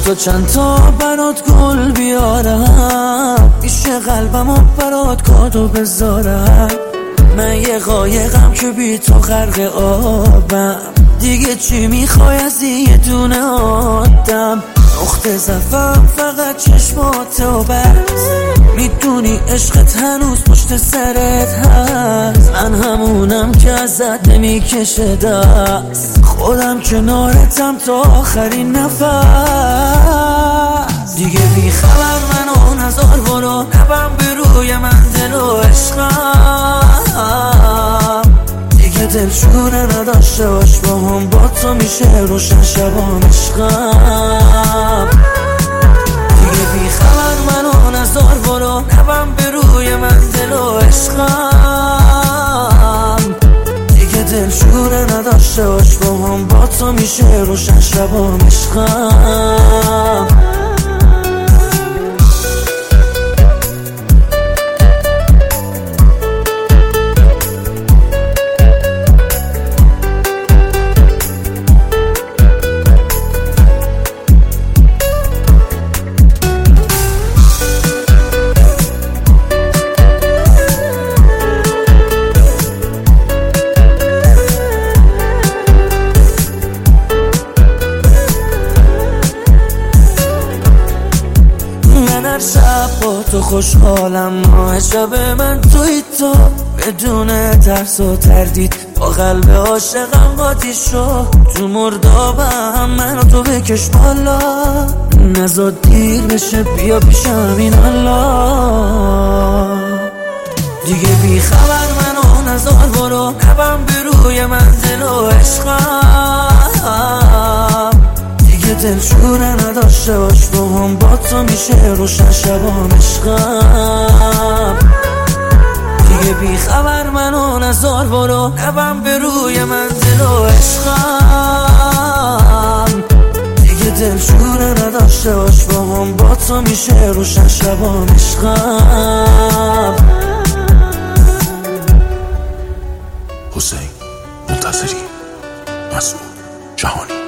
تا چند تا برات گل بیارم، میشه قلبمو برات کادو بذارم. من یه قایقم که بی تو غرق آبم، دیگه چی میخوای از یه دونه آدم؟ نقطه ضعفم فقط چشمات و بس، میدونی عشقت هنوز پشت سرت هست. من همونم که ازت نمیکشه دست، خودم کنارتم تا آخرین نفس. دیگه بی خبر منو نزار برو، نبم به روی من دل و عشقم. دیگه دلشونه نداشته باش با هم، با تو میشه روشن شبام عشقم. دیگه بی خبر منو نزار برو، نبم به روی من دل و عشقم. دیگه دلشونه نداشته باش با هم، با تو میشه روشن شبام عشقم. هر شب با تو خوشحالم، ماه شب من توی تو، بدون ترس و تردید با قلب عاشقم قاطی شو. تو مردابم منو تو بکش بالا، نزار دیر بشه بیا پیشم این الله. دیگه بی خبر منو نزار برو، نبم به روی من دل و عشقم. دلشونه نداشته باش با هم، با تو میشه روشن شبام عشقم. دیگه بی خبر منو نزار برو، نبم به روی من دل و عشقم. دیگه دلشونه نداشته باش با هم، با تو میشه روشن شبام عشقم. حسین منتظری، مسعود جهانی.